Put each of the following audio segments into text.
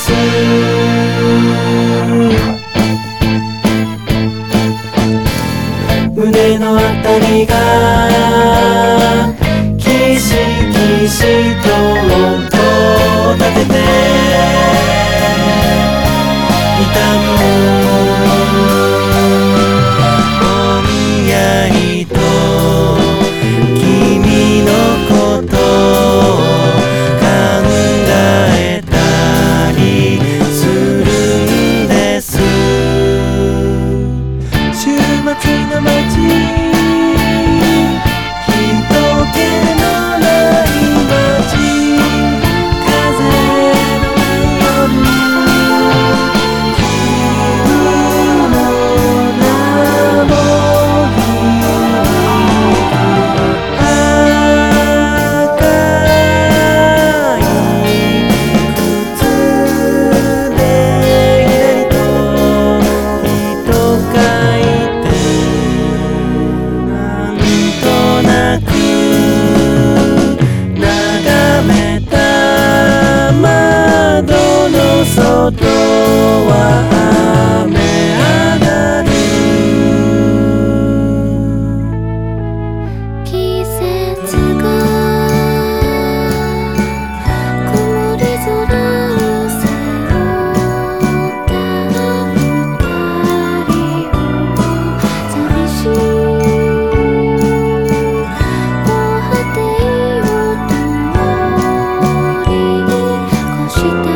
胸のあたりがキシキシと音を立てて痛むぼんやりと君のことを考えたりするんです。週末の街、人気のない街、風のない夜、君の名も赤い靴で左と人書いてなんとなく眺めた窓の外は雨上がる。 季節が曇り空を背負った二人を寂しいお果てを通り越した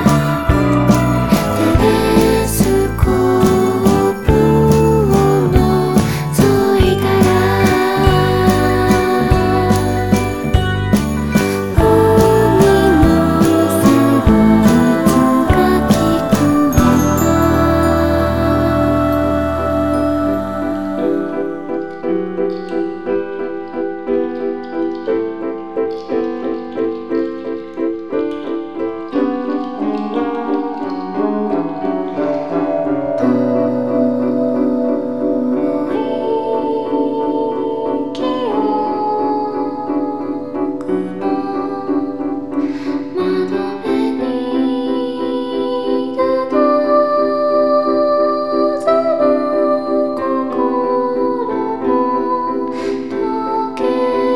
テレスコープを覗いたら海の旋律が聞こ窓辺に佇む心の時計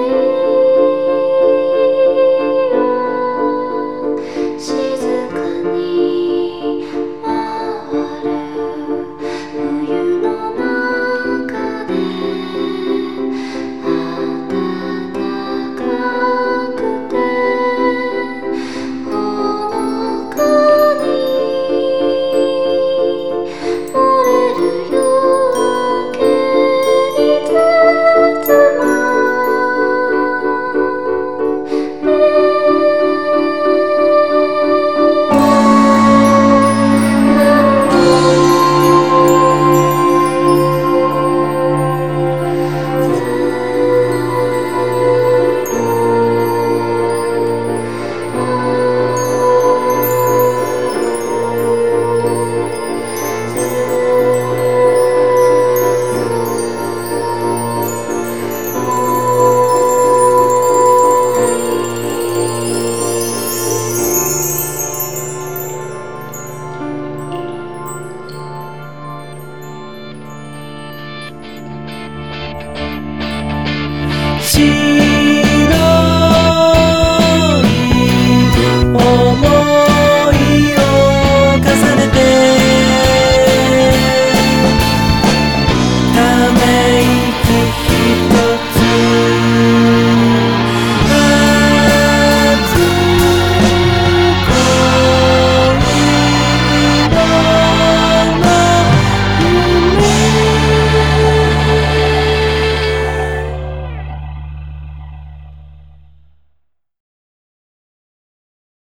は静かに回る冬の中で暖かくてほのかに漏れる夜明けに包ま静